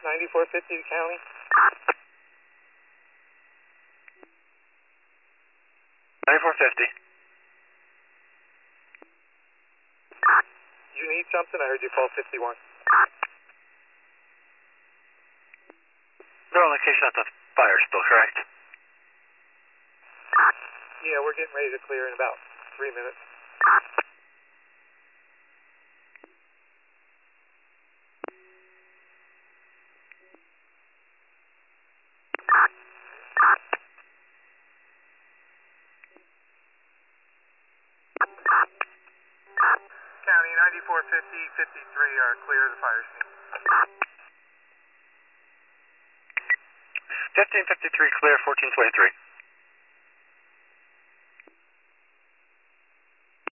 9450 to county. 9450. You need something? I heard you call 51. They're on location at the fire still, correct? Yeah, we're getting ready to clear in about 3 minutes. County 9450, 53 are clear of the fire scene. 1553 clear, 1423.